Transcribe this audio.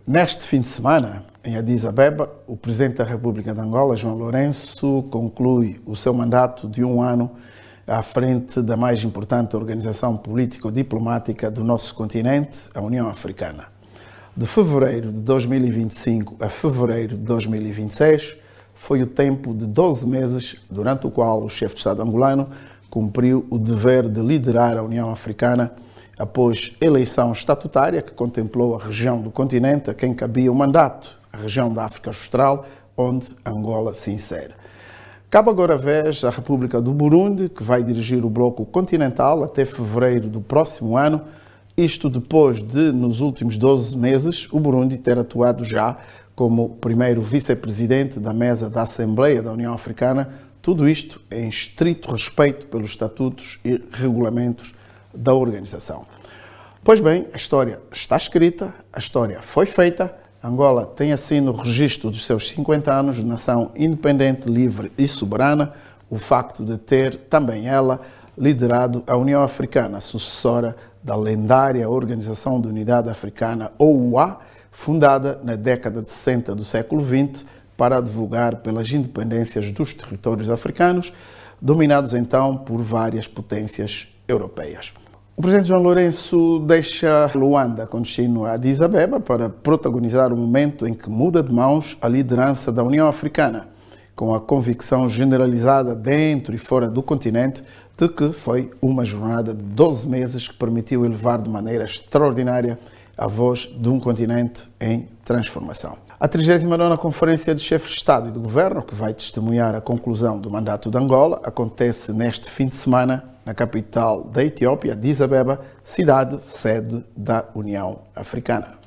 Neste fim de semana, em Addis Abeba, o Presidente da República de Angola, João Lourenço, conclui o seu mandato de 1 ano à frente da mais importante organização político-diplomática do nosso continente, a União Africana. De fevereiro de 2025 a fevereiro de 2026, foi o tempo de 12 meses durante o qual o chefe de Estado angolano cumpriu o dever de liderar a União Africana após eleição estatutária que contemplou a região do continente a quem cabia o mandato, a região da África Austral, onde Angola se insere. Cabe agora a vez à República do Burundi, que vai dirigir o bloco continental até fevereiro do próximo ano, isto depois de, nos últimos 12 meses, o Burundi ter atuado já como primeiro vice-presidente da mesa da Assembleia da União Africana, tudo isto em estrito respeito pelos estatutos e regulamentos da organização. Pois bem, a história está escrita, a história foi feita, Angola tem assim no registro dos seus 50 anos de nação independente, livre e soberana, o facto de ter também ela liderado a União Africana, sucessora da lendária Organização de Unidade Africana, OUA, fundada na década de 60 do século XX para advogar pelas independências dos territórios africanos, dominados então por várias potências europeias. O presidente João Lourenço deixa Luanda com destino a Addis Abeba para protagonizar o momento em que muda de mãos a liderança da União Africana, com a convicção generalizada dentro e fora do continente de que foi uma jornada de 12 meses que permitiu elevar de maneira extraordinária a voz de um continente em transformação. A 39ª Conferência de Chefes de Estado e de Governo, que vai testemunhar a conclusão do mandato de Angola, acontece neste fim de semana na capital da Etiópia, Addis Abeba, cidade sede da União Africana.